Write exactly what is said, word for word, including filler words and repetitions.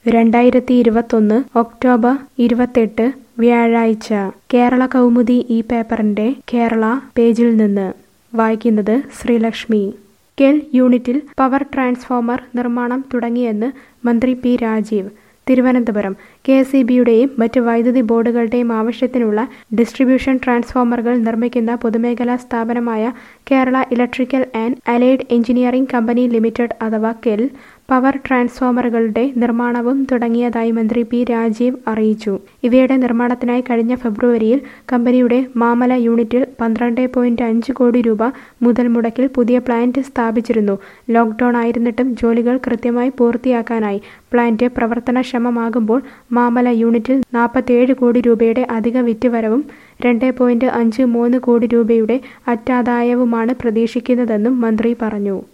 രണ്ടായിരത്തി ഇരുപത്തൊന്ന് ഒക്ടോബർ ഇരുപത്തെട്ട് വ്യാഴാഴ്ച കേരള കൗമുദി ഈ പേപ്പറിന്റെ കേരള പേജിൽ നിന്ന് വായിക്കുന്നത് ശ്രീലക്ഷ്മി. കെൽ യൂണിറ്റിൽ പവർ ട്രാൻസ്ഫോമർ നിർമ്മാണം തുടങ്ങിയെന്ന് മന്ത്രി P Rajeev. Thiruvananthapuram. K S E ബിയുടെയും മറ്റ് വൈദ്യുതി ബോർഡുകളുടെയും ആവശ്യത്തിനുള്ള ഡിസ്ട്രിബ്യൂഷൻ ട്രാൻസ്ഫോമറുകൾ നിർമ്മിക്കുന്ന പൊതുമേഖലാ സ്ഥാപനമായ Kerala electrical and allied engineering company limited അഥവാ കെൽ പവർ ട്രാൻസ്ഫോമറുകളുടെ നിർമ്മാണവും തുടങ്ങിയതായി മന്ത്രി പി രാജീവ് അറിയിച്ചു. ഇവയുടെ നിർമ്മാണത്തിനായി കഴിഞ്ഞ ഫെബ്രുവരിയിൽ കമ്പനിയുടെ മാമല യൂണിറ്റിൽ പന്ത്രണ്ട് പോയിന്റ് അഞ്ച് കോടി രൂപ മുതൽ മുടക്കിൽ പുതിയ പ്ലാന്റ് സ്ഥാപിച്ചിരുന്നു. ലോക്ക്ഡൌൺ ആയിരുന്നിട്ടും ജോലികൾ കൃത്യമായി പൂർത്തിയാക്കാനായി. പ്ലാന്റ് പ്രവർത്തനക്ഷമമാകുമ്പോൾ മാമല യൂണിറ്റിൽ നാൽപ്പത്തിയേഴ് കോടി രൂപയുടെ അധിക വിറ്റുവരവും രണ്ട് പോയിന്റ് അഞ്ച് മൂന്ന് കോടി രൂപയുടെ അറ്റാദായവുമാണ് പ്രതീക്ഷിക്കുന്നതെന്നും മന്ത്രി പറഞ്ഞു.